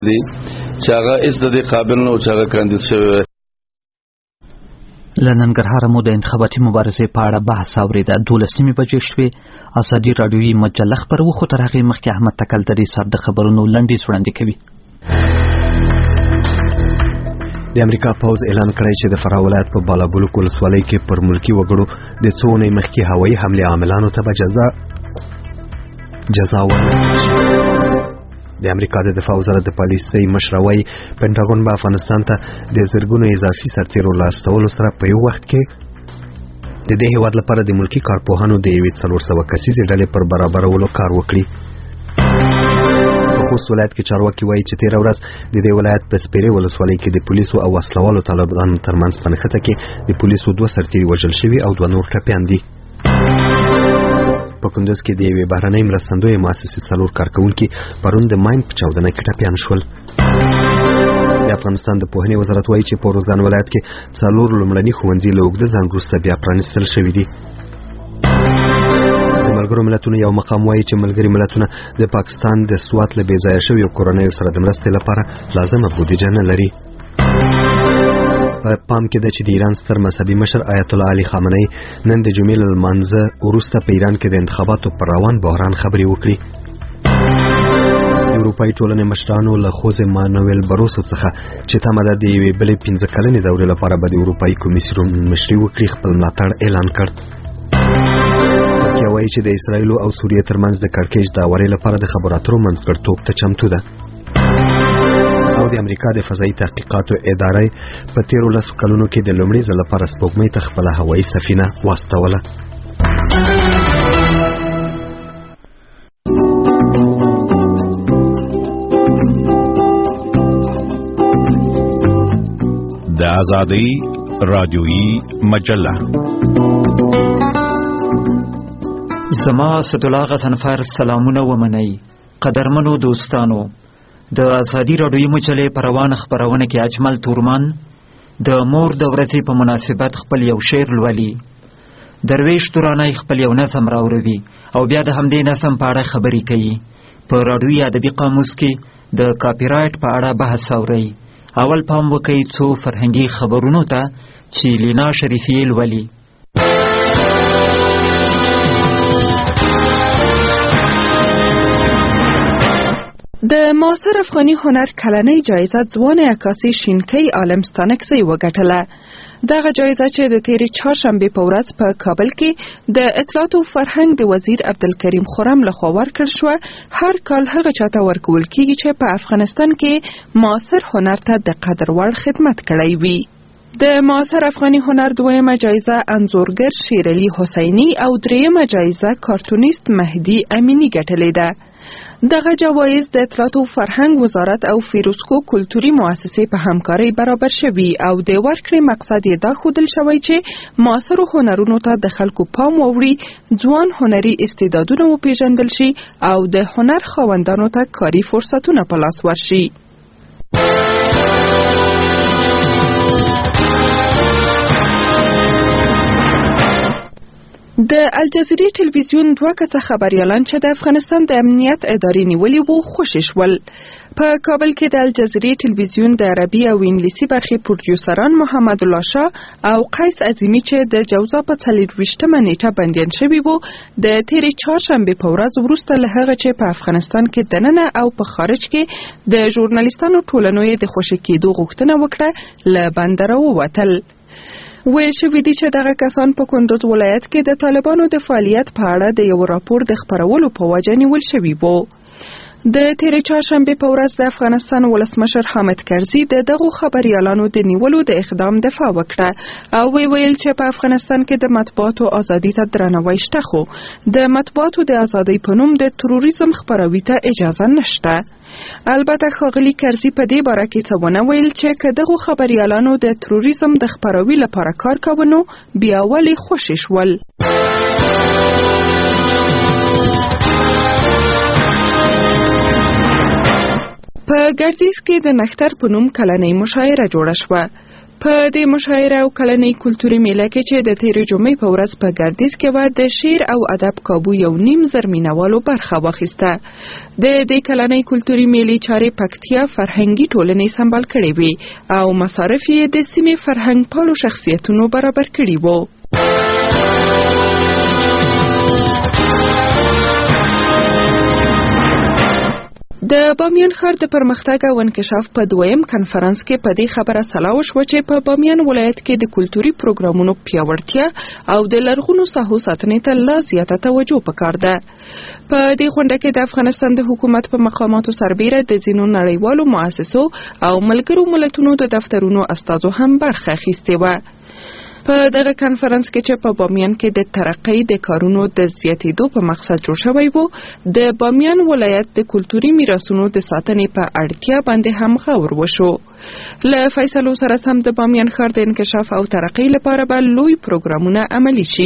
دی چې هغه اس د دې قابل نه او چې هغه کاندید شوی. له ننګرهاره مو د انتخاباتي مبارزې په اړه بحث اورېده. 12 بجې شوې. ازادي راډیویي مجله خپرو خو تر هغې مخکې احمد تکل د دې ساعت د خبرونو لنډیز وړاندې کوي. د امریکا پوځ اعلان کړی چې د فراه ولایت په بالابلوک ولسوالۍ کې پر ملکي وګړو د څو اونۍ مخکې هوایي حملې عاملانو ته به جزا ورکړي. د امریکا د دفاع وزارت د پالیسۍ مشر وایي پینټاګون به افغانستان ته د زرګونو اضافي سرتیرو لاستولو سره په یو وخت کې د دې هیواد لپاره د ملکي کارپوهانو د 400 کسیزې ډلې پر برابرولو کار وکړي. په خوست ولایت کې چارواکي وایي چې تېره ورځ د دې ولایت په سپیرې ولسوالۍ کې د پولیسو او وسلوالو طالبانو ترمنځ په نښته کې د پولیسو 2 سرتیري وژل شوي او 2 نور ټپیان دي. په کندوز کې د یوې بهرنۍ مرستندویې مؤسسې 4 کارکوونکي پرون د ماین په چاودنه کې ټپیان شول. د افغانستان د پوهنې وزارت وایي چې په روزګان ولایت کې 4 لومړني ښوونځي له اوږده ځنډ وروسته بیا پرانیستل شوي دي. د ملګرو ملتونو یو مقام وایي چې ملګري ملتونه د پاکستان د سوات له بې ځایه شویو کورنیو سره د مرستې لپاره لازمه بودیجه نه لري. په پام کې ده چې د ایران ستر مذهبي مشر آیت الله علي خامنه‌ای نن د جمعې له لمانځه وروسته په ایران کې د انتخاباتو پر روان بحران خبرې وکړي. د اروپایي ټولنې مشرانو له خوزې مانویل بروسو څخه چې تمه ده د یوې بلې 15 کلنې دورې لپاره به د اروپایي کمیسیون مشري وکړي خپل ملاتړ اعلان کړ. ترکیه وایي چې د اسرایل او سوریې ترمنځ د کړکېچ د هواري لپاره د خبرو اترو منځګړیتوب ته چمتو ده. او د امریکا د فضایي تحقیقاتو ادارې په 13 کلونو کې د لومړي ځل لپاره سپوږمۍ ته خپل هوایي سفینه واستوله. د آزادۍ راډیویي مجله زما اسدالله غضنفر سلامونه ومنئ. قدرمنو دوستانو، د آزادي راډیویي مجلې په روانه خپرونه کې اجمل تورمان د مور د ورځې په مناسبت خپل یو شعر لولي. درویش تورانی خپل یو نظم راوروي او بیا د همدې نظم په اړه خبرې کوي. په راډیویي ادبي قاموس کې د کاپی رایټ په اړه بحث اوري. اول پام وکړئ څو فرهنګي خبرونو ته چې لینا شریفي لولي. د معاصر افغاني هنر کلنۍ جایزه ځوان عکاسي شینکۍ عالمستانکزی وګټله. دغه جایزه چې د تیرې چهارشنبې په ورځ په کابل کې د اطلاعات او فرهنګ د وزیر عبدالکریم خرم لخوا ورکړل شوه، هر کال هغه چاته ورکول کیږي چې په افغانستان کې معاصر هنر ته د قدر وړ خدمت کړی وي. د معاصر افغاني هنر 2مه جایزه انځورګر شیرعلي حسیني او 3مه جایزه کارتونیست مهدي امینی ګټلې ده. دغه جوایز د اطلاعات او فرهنګ وزارت او فیروزکو کلتوري مؤسسې په همکارۍ برابر شوي او د ورکړې مقصد یې دا ښودل شوی چې معاصرو هنرونو ته د خلکو پام واوړي، ځوان هنري استعدادونه وپېژندل شي او د هنر خاوندانو ته کاري فرصتونه په لاس ورشي. د الجزیرې ټلویزیون 2 کسه خبریالان چې د افغانستان د امنیت ادارې نیولي وو خوشي شول. په کابل کې د الجزیرې ټلویزیون د عربي او انګلیسي برخې پروډیوسران محمد الله شاه او قیس عظیمی چې د جوزا په 24مه نیټه بندیان شوي وو، د تیرې چهارشنبې په ورځ وروسته له هغه چې په افغانستان کې دننه او په خارج کې د ژورنالیستانو ټولنو یې د خوشي کېدو غوښتنه وکړه، له بندره ووتل. ویل شوي دي چې دغه کسان په کندوز ولایت کې د طالبانو د فعالیت په اړه د یو راپور د خپرولو په وجه نیول شوي وو. د تیرې چهارشنبې په ورځ د افغانستان ولسمشر حامد کرزي د دغو خبریالانو د نیولو د اقدام دفاع وکړه او ویل چې په افغانستان کې د مطبوعاتو ازادي ته درناوی شته، خو د مطبوعاتو د ازادۍ په نوم د تروریزم خپروي ته اجازه نشته. البته ښاغلي کرزي په دې باره کې څه ونه ویل چې که دغو خبریالانو د تروریزم د خپروي لپاره کار کوه نو بیا ولې خوشي شول. په ګردیز کې د نښتر په نوم کلنۍ مشاعره جوړه شوه. په دې مشاعره او کلنۍ کلتوري میله کې چې د تیرې جمعې په ورځ په ګردیز کې و د شعر او ادب کابو 1.5 زر مینوالو برخه واخیسته. د دې کلنۍ کلتوري میلې چارې پکتیا فرهنګي ټولنې سمبال کړې وي او مصارف یې د سیمې فرهنګ پالو شخصیتونو برابر کړي وو. د بامیان ښار د پرمختګ او انکشاف په دویم کنفرانس کې په دې خبره سلا وشوه چې په بامیان ولایت کې د کلتوري پروګرامونو پیاوړتیا او د لرغونو ساحو ساتنې ته لا زیاته توجه پکار ده. په دې غونډه کې د افغانستان د حکومت په مقاماتو سربیره د ځینو نړیوالو مؤسسو او ملګرو ملتونو د دفترونو استازو هم برخه اخیستې وه. په دغه کنفرانس کې چې په بامیان کې د ترقۍ د کارونو د زیاتېدو په مقصد جوړ شوی وو، د بامیان ولایت د کلتوري میراثونو د ساتنې په اړتیا باندې هم غور وشو. له فیصلو سره سم د بامیان ښار د انکشاف او ترقۍ لپاره به لوی پروګرامونه عملي شي.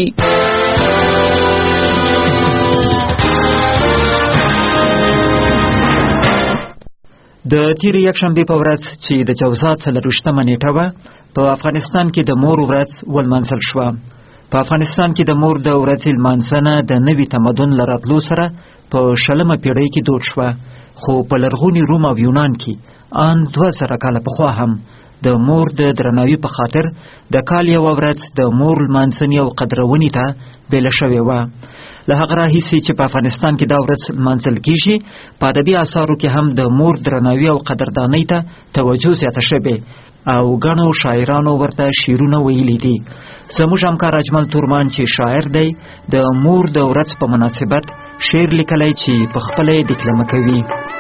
د تیرې یکشنبې په ورځ چې د جوزا 24مه نیټه وه، په افغانستان کې د مور ورځ ولمانځل شوه. په افغانستان کې د مور د ورځې لمانځنه د نوي تمدن له راتلو سره په 20مه پیړۍ کې دود شوه، خو په لرغوني روم او یونان کې ان 2000 کاله پخوا هم د مور د درناوي په خاطر د کال یوه ورځ د مور لمانځنې او قدرونې ته بیله شوې وه. له هغه راهیسې چې په افغانستان کې دا ورځ لمانځل کیږي، په ادبي اثارو کې هم د مور درناوي او قدردانۍ ته توجه زیاته شوې او ګڼو شاعرانو ورته شعرونه ویلي دي. زموږ همکار اجمل تورمان چې شاعر دی، د مور د ورځ په مناسبت شعر لیکلی چې په خپله یې دکلمه کوي.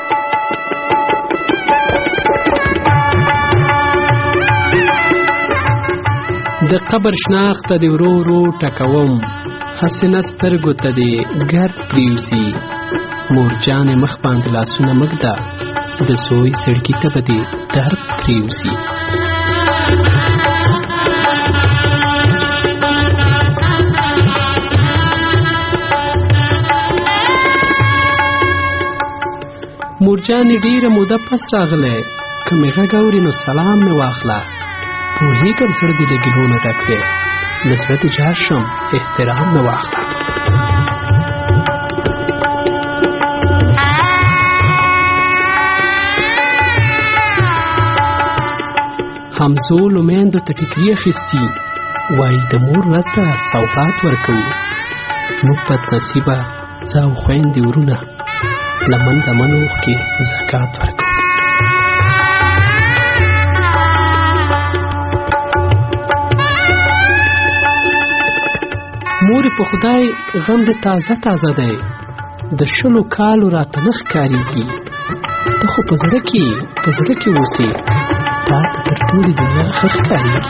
د قبر شناخت د ورو ورو ټکوم، حسنه سترګو ته دې ګرد پریوزي، مورجانې مخ باندې لاسونه مږده، د زوی زړګي ته به دې درد پریوزي. مورجانې ډېره موده پس راغلی، که مې غږ اوري نو سلام مې واخله. پوهېږم زړه دې له ګیلو نه ډک دی، د زړه دې جار شم احترام مې واخله. همزولو میندو ته ټیکري اخیستي، وایي د مور ورځ ته سوغات ورکوو. موږ بدنصیبه زه او خویندې ورونه لمن لمن اوښکې زکات ورکوو. مورې په خدای غم دې تازه تازه دی، د 20 کالو راته نه ښکارېږي. ته خو په زړه کې اوسې، تا ته تر ټولې دنیا ښه ښکارېږي.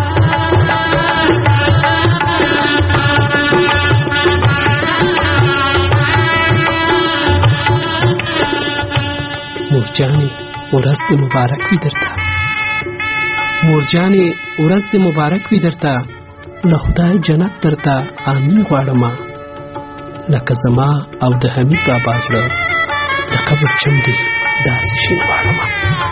مورجانې ورځ دې مبارک وي درته، مورجانې ورځ دې مبارک وي درته، له خدای جنت درته آمین غواړمه. لکه زما او د حمید بابا زړه د قبر چم دې داسې شین غواړمه.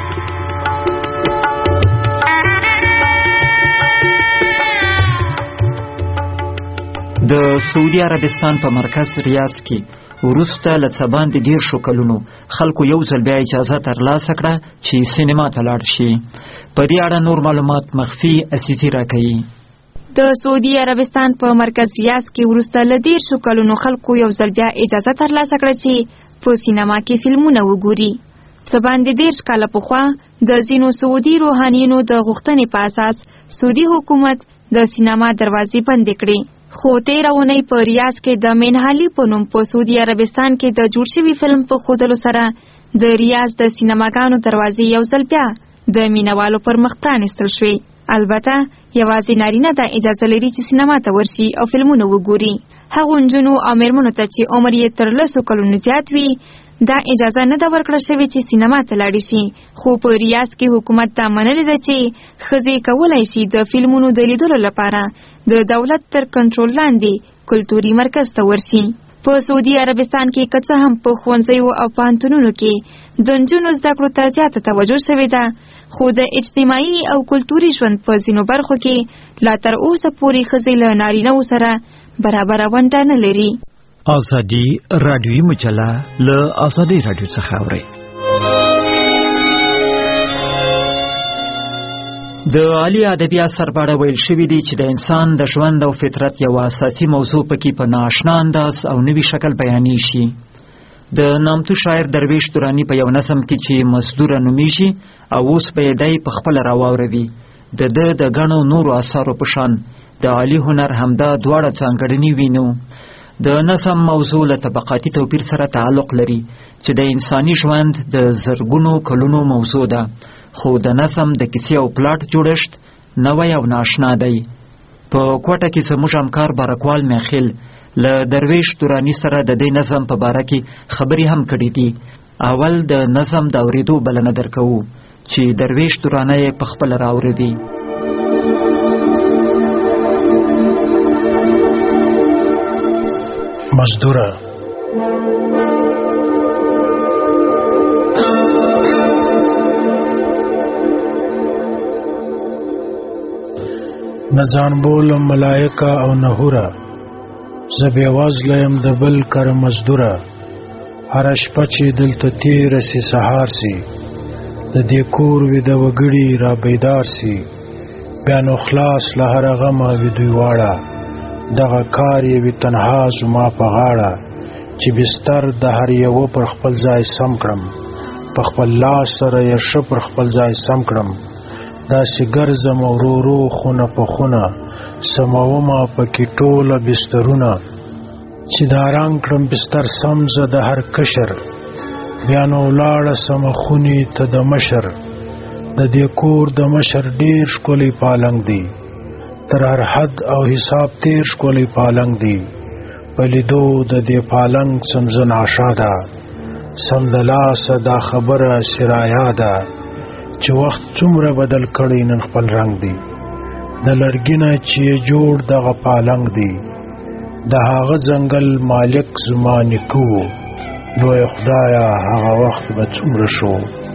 د سعودي عربستان په مرکز ریاض کې وروسته له څه باندې 10 کلونو خلکو یو ځل بیا اجازه ترلاسه کړه چې سینما ته لاړ شي. په دې اړه نور معلومات مخفي عزیزي راکوي. د سعودي عربستان په مرکز ریاض کې وروسته له 10 کلونو خلکو یو ځل بیا اجازه ترلاسه کړه چې په سینما کې فلمونه وګوري. څه باندې 10 کاله پخوا د ځینو سعودي روحانیونو د غوښتنې په اساس سعودي حکومت د سینما دروازې بندې کړې. خو تیره اونۍ په ریاض کې د مینهالي په نوم په سعودي عربستان کې د جوړ شوي فلم په ښودلو سره د ریاض د سینماګانو دروازې یو ځل بیا د مینوالو پر مخ پرانیستل شوې. البته یوازې نارینه ته اجازه لري چې سینما ته ورشي او فلمونه وګوري. هغو نجونو او میرمنو ته چې عمر یې تر 10 کلونو زیات وي دا اجازه نه ده ورکړه شوې چې سینما ته لاړې شي. خو په ریاض کې حکومت دا منلې ده چې ښځې کولی شي د فلمونو د لیدلو لپاره د دولت تر کنټرول لاندې کلتوري مرکز ته ورشي. په سعودي عربستان کې که څه هم په ښوونځیو او پوهنتونونو کې د نجونو زده کړو ته زیاته توجه شوې ده، خو د اجتماعي او کلتوري ژوند په ځینو برخو کې لا تر اوسه پورې ښځې له نارینه‌و سره برابره ونډه نه لري. ازادي رادیویي مجله له ازادي رادیو څخه اورئ. د عالی ادبي اثر په اړه ویل شوي دي چې د انسان د ژوند او فطرت یوه اساسي موضوع پکې په نااشنا انداز او نوي شکل بیانې شي. د نامتو شاعر درویش درانی په یو نظم کې چې مزدوره نومیږي او اوس به یې دی په خپله راواوروي، د ده د ګڼو نورو اثارو په شان د عالي هنر همدا دواړه ځانګړنې وینو. د نظم موضوع له طبقاتي توپیر سره تعلق لري چې د انساني ژوند د زرګونو کلونو موضوع ده، خو د نظم د کیسې او پلاټ جوړښت نوی او ناشنا دی. په کوټه کې زموږ همکار بارکوال میخیل له درویش درانی سره د دې نظم په باره کې خبرې هم کړې دي. اول د نظم د اورېدو بلنه درکوو چې درویش درانی یې په خپله راوړي. مزدوره نزان بولم ملائکه او نهوره، زبې وزله یم د بل کره مزدوره، هره شپه چې دلته تېره سي سهار سي، د دې کور وي د وګړي را بیدار سي، بیا نو خلاص له هره غمه وي دوی واړه، دغه کار یې وي تنها زما په غاړه، چې بستر د هر یوه پر خپل ځای سم کړم، په خپل لاس سره یې ښه پر خپل ځای سم کړم، داسې ګرځم ورو ورو خونه په خونه، سمومه پکې ټوله بسترونه، چې دا رنګ کړم بستر سم زه د هر کشر، بیا نو ولاړه سمه خونې ته د مشر، د دې کور د مشر ډېر ښکلی پالنګ دی، تر هر حد او حساب تیر ښکلی پالنګ دی، په لیدو د دې پالنګ سم زه ناشاده، سم د لاسه دا خبره سرایا ده، چې وخت څومره بدل کړی نن خپل رنګ دی، د لرګینه چې جوړ دغه پالنګ دی، د هغه ځنګل مالک زما نیکه و، لویه خدایه هغه وخت به څومره شو.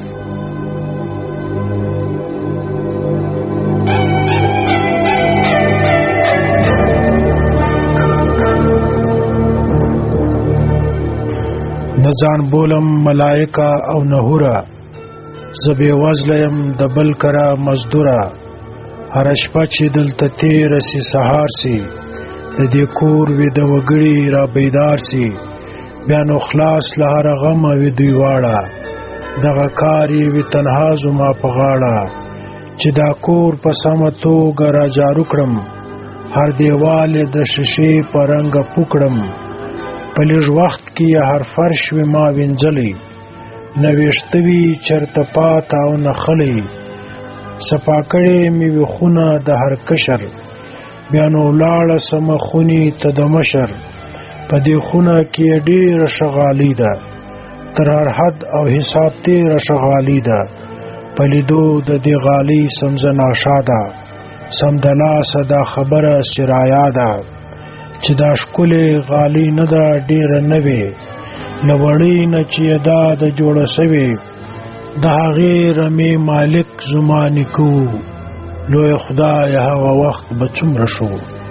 نزان بولم ملائکه او نهوره، زبې وزله یم د بل کره مزدوره، هره شپه چې دلته تېره سي سهار سي، د دې کور وي د وګړي را بیدار سي، بیا نو خلاص له هره غمه وي دوی واړه، دغه کار یې وي تنها زما په غاړه، چې دا کور په سمه توګه را جارو کړم، هر دیوال یې د شیشې په رنګه پوکړم، په لږ وخت کې یې هر فرش وي ما وینځلی، نه ویښته وي چېرته پاته او نه خلی، صفا کړې مې وي خونه د هر کشر، بیا نو ولاړه سمه خونې ته د مشر، په دې خونه کې یې ډېره شغالي ده، تر هر حد او حساب تېره شغالي ده، په لیدو د دې غالي سم زه ناشاده، سم د لاسه دا خبره سرایا ده، چې دا ښکلې غالي نه ده ډېره نوې، له وړۍ نه چې یې دا د جوړه سوې، د هغې رمې مالک زما نیکه و، لویه خدایه هغه وخت به څومره شو.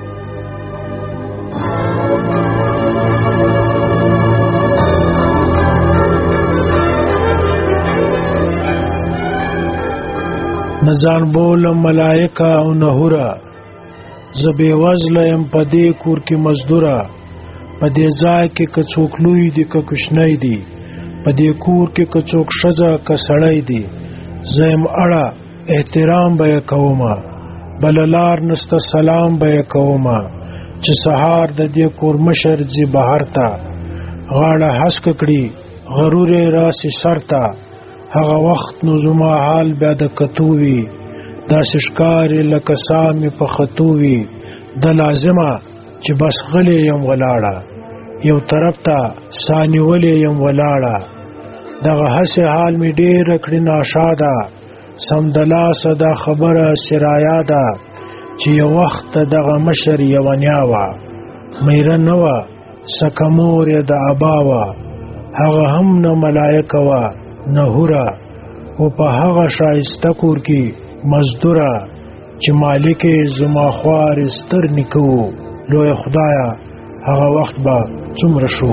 نزان بولم ملائکه او نهوره، زه بې وزله یم په دې کور کې مزدوره، په دې ځای کې که څوک لوی دی که کوچنی دی، په دې کور کې که څوک ښځه که سړی دی، زه یم اړه احترام به یې کومه، بله لار نسته سلام به یې کومه، چې سهار د دې کور مشر ځي بهر ته، غاړه هسکه کړي غرور یې راسي سر ته، هغه وخت نو زما حال بیا د کتو وي، داسې ښکاري لکه ساه مې په خطو وي، د لازمه چې بس غلی یم ولاړه، یو طرف ته ساه نیولې یم ولاړه، دغه هسې حال مې ډېره کړي ناشاده، سم د لاسه دا خبره سرایا ده، چې یو وخت دغه مشر یوه نیا وه، میره نه وه سکمور د اباوا هغه هم نه ملائکه وا نه هورا او په هغه شایسته کور کې مزدورا چې مالک زما خوار ستر نکو لوی خدایا هغه وخت به څومره شو.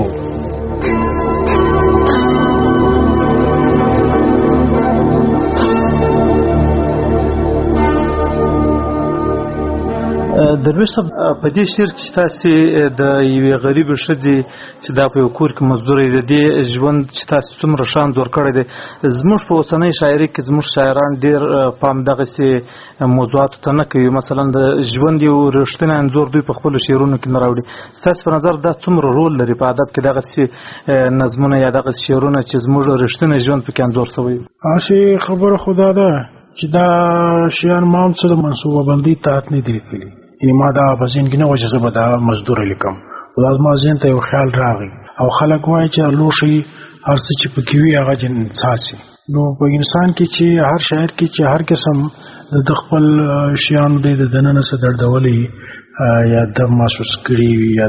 درویش صاحب په دې شعر کې تاسو د یوې غریبې ښځې چې دا په یو کور کې مزدوري د دې ژوند چې تاسو څومره شان زور کړی دی زموږ په اوسنۍ شاعري کې زموږ شاعران ډېر پام دغسې موضوعاتو ته نه کوي مثلا د ژوند یو رښتینی انځور دوی په خپلو شعرونو کې نه راوړي. ستاسو په نظر دا څومره رول لري په ادب کې دغسې نظمونه یا دغسې شعرونه چې زموږ رښتینی ژوند پکې انځور شوی؟ هسې خبره خدا ده چې دا شیان ما هم څه د منصوبه بندۍ تحت نه دي لیکلي. ما دا په ذهن کې نه و چې زه به دا مزدور لیکم خو دا زما ذهن ته یو خیال راغی او خلک وایي چې لوښي هر څه چې پکې وي هغه جنساسي. نو په انسان کې چې هر شاعر کې چې هر قسم د خپل شیانو دی د دننه څه دردولی یا د محسوس کړي یا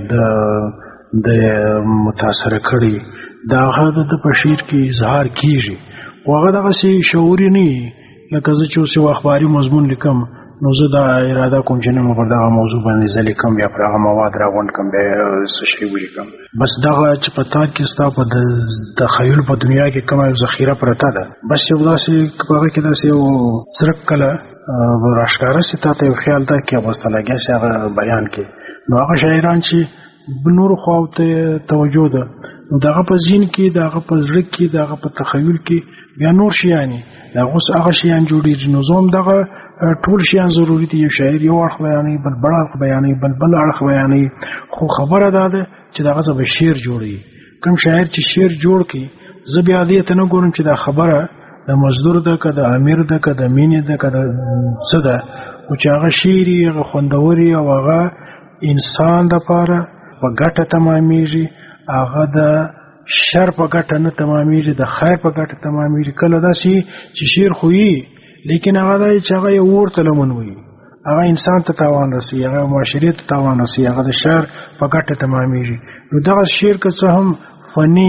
د متاثره کړي دا هغه د په شعر کې اظهار کیږي خو هغه دغسې شعوري نه وي لکه زه چې اوس یو اخباري مضمون لیکم نو زه دا اراده کوم چې نه پر دغه موضوع باندې زه لیکم یا پر هغه مواد راغونډ کړم بیا څه شی ولیکم بس دغه چې په تا کې ستا په د تخیل په دنیا کې کومه یو ذخیره پرته ده بس یو داسې په هغه کې داسې یو څرک کله راښکاره سي تا ته یو خیال ده کې بس ته لګیا سي هغه بیان کې نو هغه شاعران چې نورو خواو ته توجه ده نو دغه په ذهن کې دغه په زړه کې دغه په تخیل کې بیا نور شیانی دغه اوس هغه شیان جوړېږي نو زه هم دغه ټول شیان ضروري دي یو شاعر یو اړخ بیانوي بل بل اړخ بیانوي بل اړخ بیانوي خو خبره دا ده چې دغه څه به شعر جوړوي کوم شاعر چې شعر جوړ کړي زه بیا دې ته نه ګورم چې دا خبره د مزدور ده که د امیر ده که د مینې ده که د څه ده خو چې هغه شعري هغه خوندوري او هغه انسان دپاره په ګټه تمامیږي هغه د شر په ګټه نه تمامیږي د خیر په ګټه تمامیږي کله داسې چې شعر خو یي لیکن هغه دا چې هغه یو ورته لمن وي هغه انسان ته تاوان رسي هغه معاشرې ته تاوان رسي هغه د شر په ګټه تمامیږي نو دغه شعر که څه هم فني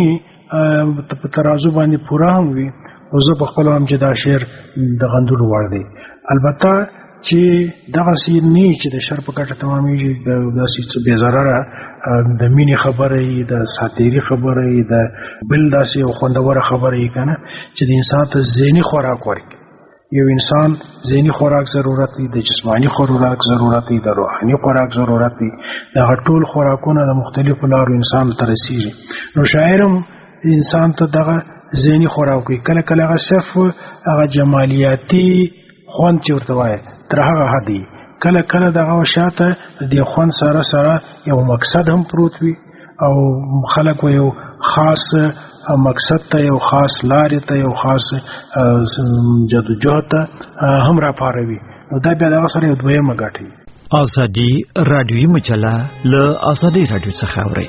په ترازو باندې پوره هم وي او زه په خپل هم چې دا شعر د غندلو وړ دی البته چې دغه سي نه چې د شر په ګټه تمامیږي داسې څه بې ضرره د مینې خبره یي د ساتیري خبره یي د بل داسې یو خوندوره خبره یي که نه چې د انسان ته ذهني خوراک ورکړي یو انسان ذهني خوراک ضرورت دی د جسمانی خوراک ضرورت دی د روحاني خوراک ضرورت دی دغه ټول خوراکونه د مختلفو لارو انسان ته رسیږي نو شاعرم انسان ته دغه ذهني خوراک کوي کله کله هغه صرف هغه جمالیاتي خوند چې ورته وایي تر هغه حدي کله کله دغه شاته د خوند سره سره یو مقصد هم پروت وي او خلک یو خاص مقصد ته یو خاص لارې ته یو خاص جدوجہد ته هم راپاروي نو دا بیا دغه سره یو دویمه ګټه ازادي رادیوي مجله له ازادي رادیو څخه اوري.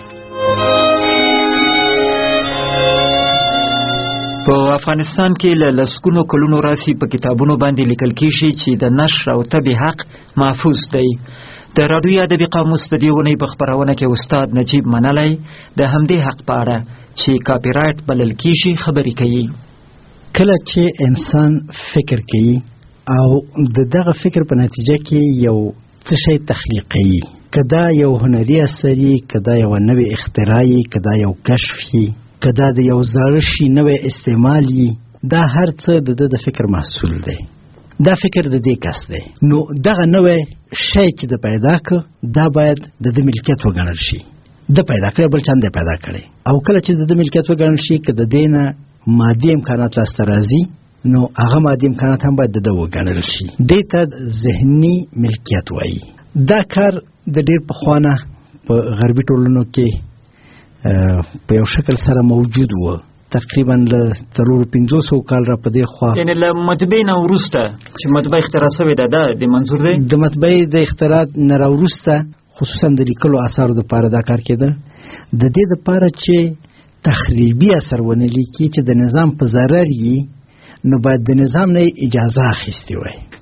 په افغانستان کې له لسګونو کلونو راځي په کتابونو باندې لیکل کېږي چې د نشر او طبع حق محفوظ دی. د رادیو ادبي قاموس د دې ونې په خپرونه کې استاد نجیب منلی د همدې حق په اړه چې کاپی رایټ بلل کېږي خبرې کوي. کله چې انسان فکر کوي او دغه فکر په نتیجه کې یو څه شی تخلیقي کدا یو هنري اثري کدا یو نوې اختراعي کدا یو کشفي کدا د یو زاړه شي نوې استعمالي دا هر څه د فکر محصول دی دا فکر د دې کس دی نو دغه نوې شی چې د پیدا ک دا باید د ملکیت وګڼل شي د پیدا کړی بل چاند پیدا کړي او کله چې د ملکیت وګڼل شي که د دینه مادي امکانات لاسته راځي نو هغه مادي امکانات هم باید د وګڼل شي دې ته ذهني ملکیت وایي. دا کار د ډېر پخوانه په غربي ټولنو کې په یو شکل سره موجود و تقریبا له 350 کال را په دې خوا یعنی له مطبعې نه وروسته چې مطبعه اختراع شوې ده د منظور دی د مطبعې د اختراع نه راوروسته خصوصا د لیکلو اثارو دپاره دا کار کېده د دې دپاره چې تخریبي اثر ونه لیکي چې د نظام په ضرر یي نو باید د نظام نه اجازه اخیستې وای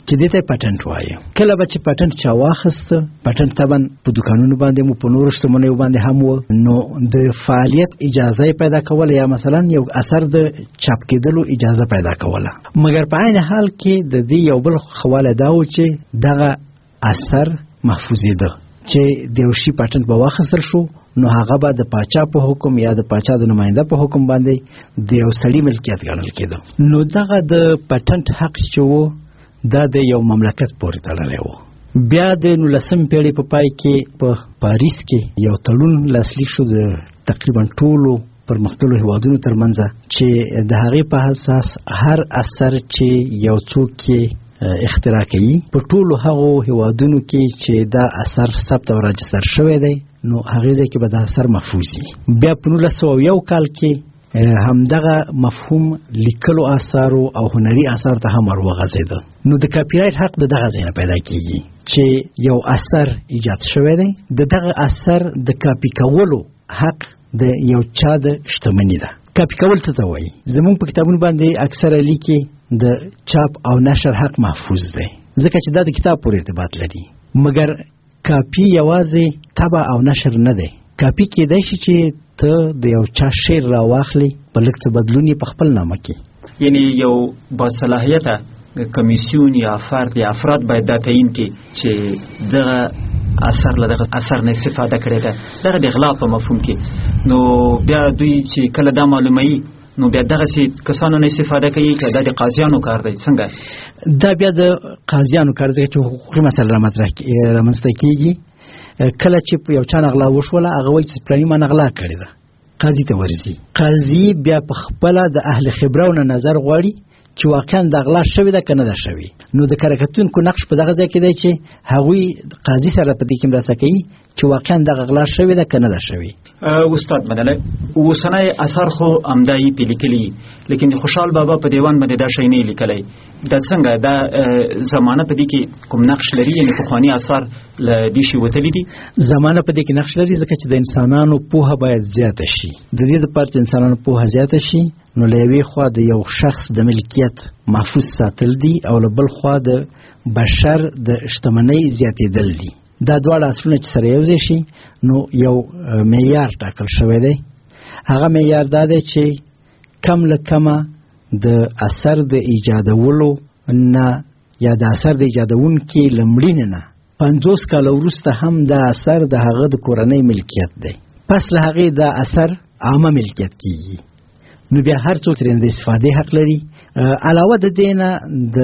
چې دې ته پټنټ وایي. کله به چې پټنټ چا واخیسته، پټنټ طبعا په دکانونو باندې مو په نورو شتمنیو باندې هم و، نو د فعالیت اجازه پیدا کوله یا مثلا یو اثر د چاپ کېدلو اجازه پیدا کوله. مګر په عین حال کې د دې یو بل خواله دا و چې دغه اثر محفوظېده، چې د یو شي پټنټ به واخیستل شو نو هغه به د پاچا په حکم یا د پاچا د نماینده په حکم باندې د یو سړي ملکیت ګڼل کېده. نو دغه د پټنټ حق چې و دا د یو مملکت پورې تړلی و. بیا د 19 پیړۍ په پای کې په پاریس کې یو تړون لاسلیک شو د تقریبا ټولو پرمختللو هیوادونو ترمنځ چې د هغې په اساس هر اثر چې یو څوک اختراع کوي په ټولو هغو هیوادونو کې چې دا اثر ثبت او راجستر شوی دی نو هغې ځای کې به دا اثر محفوظ وي. بیا په 1901 کال کې همدغه مفهوم لیکلو آثارو او هنري آثارو ته هم وروغځېده. نو د کاپی رایټ حق د دغه ځای نه پیدا کېږي چې یو اثر ایجاد شوی دی، د دغه اثر د کاپی کولو حق د یو چا د شتمني ده. کاپی کول څه ته وایي؟ زموږ په کتابونو باندې اکثره لیکي د چاپ او نشر حق محفوظ دی ځکه چې دا د کتاب پورې ارتباط لري. مګر کاپی یوازې طبع او نشر نه دی. کاپی کېدای شي چې ته د یو چا شعر را واخلي په لږ څه بدلون یې په خپل نامه کې، یعنی یو باصلاحیته کمیسیون یا فرد یا افراد باید دا تعیین کړي چې دغه اثر له دغه اثر نه استفاده کړې ده، دغه د اغلا په مفهوم کې. نو بیا دوی چې کله دا معلوموي نو بیا دغسې کسانو نه استفاده کوي که دا د قاضیانو کار دی؟ څنګه دا بیا د قاضیانو کار دی چې حقوقي مسله رامنځته کېږي. کله چې یو چا نغلا وشوله هغه وایي چې فلاني ما نغلا کړې ده، قاضي ته ورځي. قاضي بیا په خپله د اهل خبرو نه نظر غواړي چې واقعا د غلا شوې ده که نه ده شوې. نو د کره کتونکو نقش په دغه ځای کې دی چې هغوی قاضي سره په دې کې مرسته کوي چې واقعا دغه غلا شوې ده که نه ده شوې. استاد منلی اوسنی اثر خو همدایي پې لیکلي، لیکن د خوشحال بابا په دیوان باندې دا شی نه یې لیکلی. دا څنګه دا زمانه په دې کې کوم نقش لري؟ یعنې پخواني اثار له دې شي وتلي دي؟ زمانه په دې کې نقش لري ځکه چې د انسانانو پوهه باید زیاته شي. د دې لپاره چې انسانانو پوهه زیاته شي نو له یوې خوا د یو شخص د ملکیت محفوظ ساتل دي او له بل خوا د بشر د شتمنۍ زیاتېدل دي. دا دواړه اصلونه چې سره یوځای شي نو یو معیار ټاکل شوی دی. هغه معیار دا دی چې کم له کمه د اثر د ایجادولو نه یا د اثر د ایجادونکي له مړینې نه 50 کاله وروسته هم دا اثر د هغه د کورنۍ ملکیت دی. پس له هغې دا اثر عامه ملکیت کېږي. نو بیا هر څوک ترې د استفادې حق لري. علاوه د دې نه د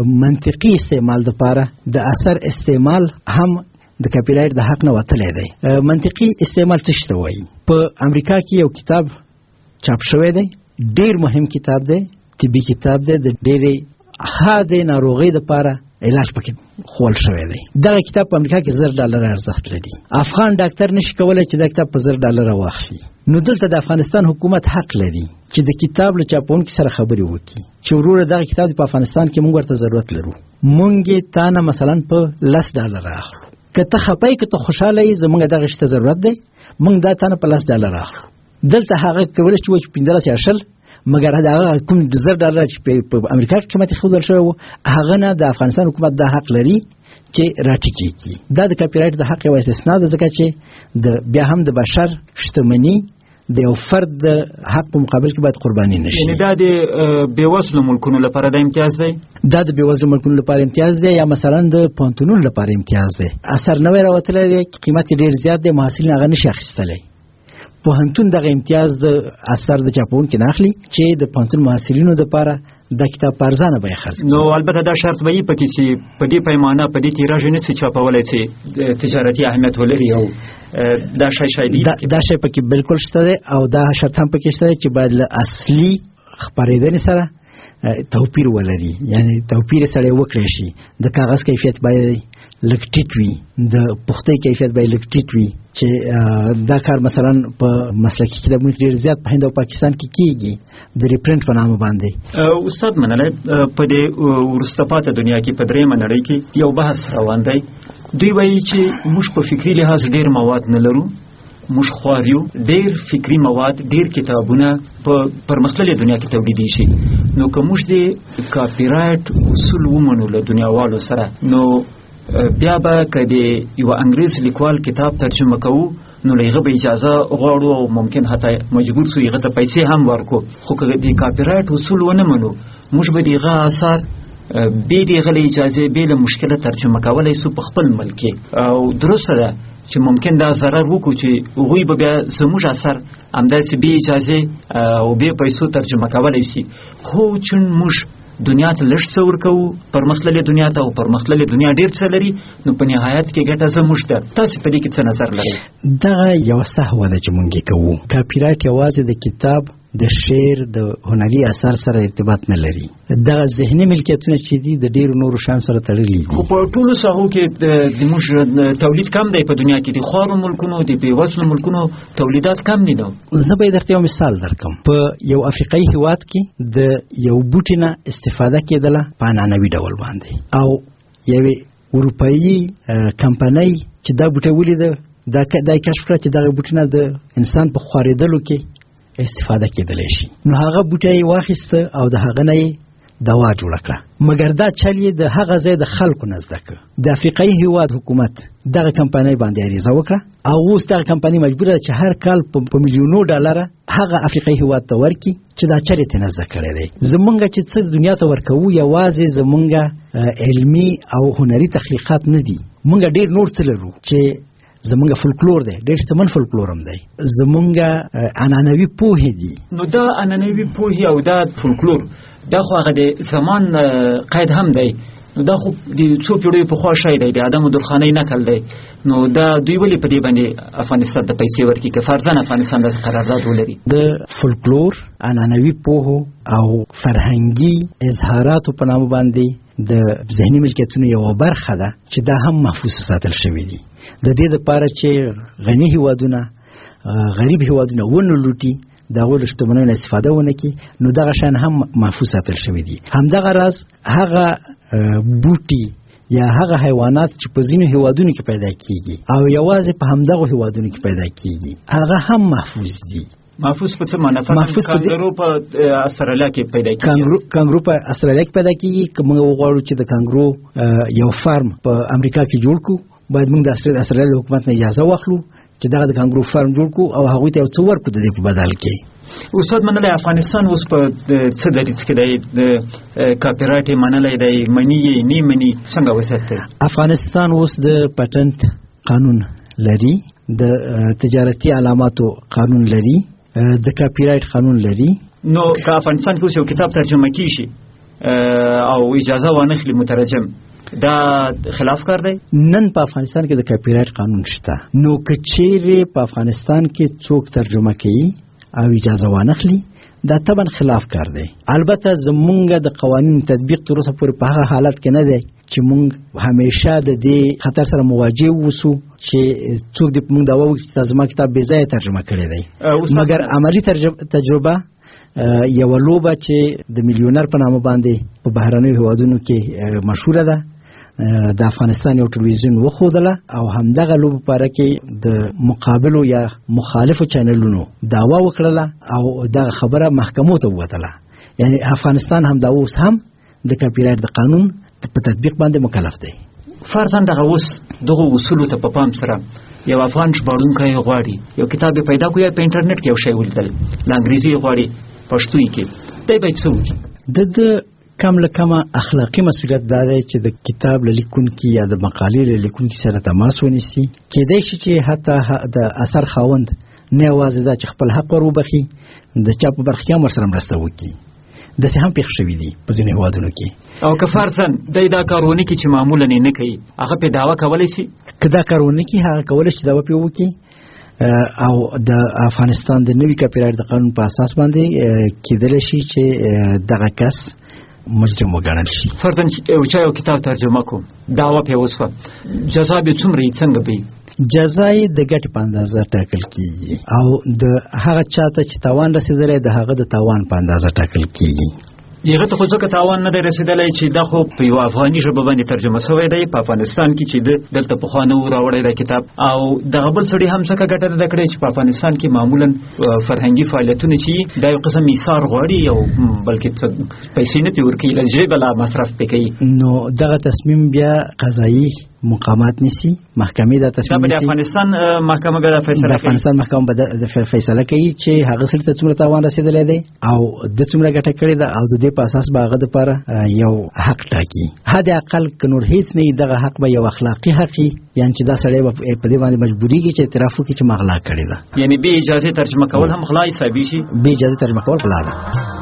منطقي استعمال دپاره د اثر استعمال هم د کاپی رایټ د حق نه وتلی دی. منطقي استعمال څه شته وایي؟ په امریکا کې یو کتاب چاپ شوی دی، ډیر مهم کتاب دی، طبي کتاب دی، د ډېرې حادې ناروغۍ دپاره علاج پکې خول شوی دی. دغه کتاب په امریکا کې $1000 ارزښت لري. افغان ډاکټر نشي کولی چې دا کتاب په $1000 واخلي. نو دلته د افغانستان حکومت حق لري چې د کتاب له چاپونکي سره خبرې وکړي چې وروره دغه کتاب په افغانستان کې موږ ورته ضرورت لرو، موږ یې تا نه مثلا په $10 اخلو. که ته خپه یې که ته خوشحاله یې زموږ دغه شي ته ضرورت دی، موږ دا تا نه په $10 اخلو. دلته هغه کولی شي چې 15 یا 20، مګر هغه کوم $1000 چې په امریکا کې قیمت ښودل شوی و هغه نه د افغانستان حکومت دا حق لري چې راټیټېږي. دا د کاپی رایټ د حق یوه استثنا ده ځکه چې بیا هم د بشر شتمني د یو فرد د حق په مقابل کې باید قرباني نشي. یعنې دا د بېوزلو ملکونو لپاره د امتیاز دی؟ دا د بېوزلو ملکونو لپاره امتیاز دی یا مثلا د پوهنتونونو لپاره امتیاز دی. اثر نوی راوتلی دی، قیمت یې ډېر زیات دی، محصلین هغه نشي اخیستلی. پوهنتون دغه امتیاز د اثر د چاپونکي نه اخلي چې د پوهنتون محصلینو دپاره دا کتاب په ارزانه بیه خرڅ کړي. نو البته دا شرط به یې پکې چې په دې پیمانه په دې تیراژ نه سي چاپولی چې تجارتي اهمیت ولري او دا شی دی. دا شی پکې بالکل شته دی او دا شرط هم پکې شته دی چې باید له اصلي خپرېدنې سره توپیر ولري، یعنی توپیر سره وکړی شي. د کاغذ کیفیت باید لږ ټیټ وي، د پختۍ کیفیت باید لږ ټیټ وي چې دا کار مثلا په مسلکي کتابونو کې ډېر زیات په هند او پاکستان کې کېږي د ریپرنټ په نامه باندې. استاد منلی په دې وروسته پاته دنیا کې په درېیمه نړۍ کې یو بحث روان دی. دوی وایي چې موږ په فکري لحاظ ډېر مواد نه لرو، موږ خواريو ډېر فکری مواد ډېر کتابونه په پرمختللې دنیا کې تولیدي شي نو که موږ د کاپی رایټ اصول ومنو له دنیاوالو سره نو بیا به که د یو انګریز لیکوال کتاب ترجمه کوو نو له هغه به اجازه غواړو او ممکن حتی مجبور سو هغه ته پیسې هم ورکو خو که د کاپی رایټ اصول ونه منو موږ به دغه اثر به دغه اجازه به له مشکله ترجمه کولای سو په خپل ملک او درسته ده چې ممکن دا ضرر وکړي چې هغوی به بیا زموږ اثر همداسې به اجازه او به پیسو ترجمه کولای شي خو چون موږ دنیا ته لږ څه ورکوو پرمختللې دنیا ته او پرمختللې دنیا ډېر څه لري نو په نهایت کې ګټه زموږ ده تاسې په دې کې څه نظر لرئ دغه یوه سهوه ده چې مونږ یې کوو کاپی رایټ یوازې د کتاب د شعر د هنري اثر سره ارتباط نه لري دغه ذهني ملکیتونه چې دي د ډېرو نورو شیانو سره تړلي دي خو په ټولو ساحو کې د موږ تولید کم دی په دنیا کې د خوارو ملکونو د بېوزلو ملکونو تولیدات کم دي نو زه به یې درته یو مثال درکړم په یو افریقایي هېواد کې د یو بوټي نه استفاده کېدله په عنعنوي ډول باندې او یوې اروپایي کمپنۍ چې دا بوټی ولیده دا کشف کړه چې دغه بوټي نه د انسان په خوارېدلو کې استفاده کېدلی شي نو هغه بوټی یې واخیسته او د هغه نه یې دوا جوړه کړه مګر دا چل یې د هغه ځای د خلکو نه زده کړه د افریقایي هېواد حکومت دغه کمپنۍ باندې عریضه وکړه او اوس دغه کمپنۍ مجبوره ده چې هر کال په میلیونو ډالره هغه افریقایي هېواد ته ورکړي چې دا چل یې ترې نه زده کړی دی زمونږ چې څه دنیا ته ورکوو یوازې زمونږ علمي او هنري تخلیقات نه دي مونږ ډېر نور څه لرو چې زمونږ فولکلور دی ډېر شتمن فولکلور هم دی زمونږ عنعنوي پوهې دي نو دا عنعنوي پوهې او دا فولکلور دا خو هغه د زمان قید هم دی نو دا خو د څو پیړیو پخوا شی دی د ادم درخانۍ نکل دی نو دا دوی ولې په دې باندې افغانستان ته پیسې ورکړي که فرضاً افغانستان داسې قرارداد ولري د فولکلور عنعنوي پوهو او فرهنګي اظهاراتو په نامه باندې د ذهني ملکیتونو یوه برخه ده چې دا هم محفوظ ساتل شوي دي د دې دپاره چې غني هېوادونه غریب هېوادونه ونه لوټي د هغوی له شتمنیو نه استفاده ونه کړي نو دغه شیان هم محفوظ ساتل شوي دي همدغه راز هغه بوټي یا هغه حیوانات چې په ځینو هېوادونو کې پیدا کیږي او یوازې په همدغو هېوادونو کې پیدا کیږي هغه هم محفوظ دي محفوظ په څه معنا کانګرو په استرالیا کې پیدا کیږي کانګرو په استرالیا کې پیدا کیږي که موږ وغواړو چې د کانګرو یو فارم په امریکا کې جوړ کړو باید موږ د استرالیا حکومت نه اجازه واخلو چې دغه د کانګرو فارم جوړ کړو او هغوی ته یو څه ورکړو د دې په بدل کې استاد منلی افغانستان اوس په څه دریځ کې دی د کاپی رایټ یې منلی دی مني یې نه مني څنګه وضعیت دی افغانستان اوس د پټنټ قانون لري د تجارتي علاماتو قانون لري د کاپی رایټ قانون لري نو که افغانستان کې اوس یو کتاب ترجمه کیږي او اجازه وانخلي مترجم دا خلاف کار دی نن په افغانستان کې د کاپی رایټ قانون شته نو که چیرې په افغانستان کې څوک ترجمه کوي او اجازه وانخلي دا طبعا خلاف کار دی البته زمونږ د قوانینو تطبیق تر اوسه پورې په هغه حالت کې نه دی چې مونږ همیشه د دې خطر سره مواجه اوسو چې څوک دې مونږ دعوا وکړي چې زما کتاب بې ځایه ترجمه کړی دی مګر عملي تجربه یوه لوبه چې د میلیونر په نامه باندې په بهرنیو هېوادونو کې مشهوره ده د افغانستان یو ټلویزیون وښودله او همدغه لوبه په اړه کې د مقابلو یا مخالفو چینلونو دعوا وکړله او دغه خبره محکمو ته ووتله یعنی افغانستان هم دا اوس هم د کاپی رایټ د قانون په تطبیق باندې مکلف دی فرضاً دغه اوس دغو اصولو ته په پام سره یو افغان ژباړونکی غواړي یو کتاب یې پیدا کړو یا په انټرنیټ کې یو شی ولیدل له انګریزي غواړي پښتو یې کې دی باید څه وکړي د کم له کمه اخلاقي مسؤلیت دا دی چې د کتاب له لیکونکي یا د مقالې له لیکونکي سره تماس ونیسي کېدای شي چې حتی د اثر خاوند نه یوازې دا چې خپل حق ور وبخي د چا په برخه کې هم ورسره مرسته وکړي داسې هم پېښ شوي دي په ځینو هېوادونو کې او که فرضاً دی دا کار ونه کړي چې معمولا یې نه کوي هغه پرې دعوه کولی شي که دا کار ونه کړي هغه کولی شي دعوه پرې وکړي او د افغانستان د نوي کاپی رایټ د قانون په اساس باندې کېدلی شي چې دغه کس مجرم وګڼل شي فرضاً چا یو کتاب ترجمه کو دعوه پرې وشوه جزا به څومره وي څنګه به وي جزا یې د ګټې په اندازه ټاکل کېږي او د هغه چا ته چې تاوان رسېدلی د هغه د تاوان په اندازه ټاکل کېږي یغه ته خو ځکه تاوان نه دی رسیدلی چې دا خو په یو افغاني ژبه باندې ترجمه شوی دی په افغانستان کې چې دلته پخوا نه و راوړی دا کتاب، او دغه بل سړي هم څه ګټه ده کړې چې په افغانستان کې معمولا فرهنګي فعالیتونه چې دا یو قسم ایثار غواړي او بلکې پیسې نه پې ورکوي، له ژبې لا مصرف پې کوي. نو دغه تصمیم بیا قضایي مقامات نیسي، محکمې دا تصمیم نیسي. د افغانستان محکمه به فیصله کوي. د افغانستان محکمه به فیصله کوي چې هغه سړي ته څومره تاوان رسېدلی دی او د څومره ګټه کړې ده، او د دې په اساس به هغه دپاره یو حق ټاکي. حد اقل که نور هیڅ نه وي، دغه حق به یو اخلاقي حق وي، یعنې چې دا سړی به په دې باندې مجبورېږي چې اعتراف وکړي چې ما غلا کړې ده. یعنې بې اجازې ترجمه کول هم غلا حسابېږي. بې اجازې ترجمه کول غلا ده.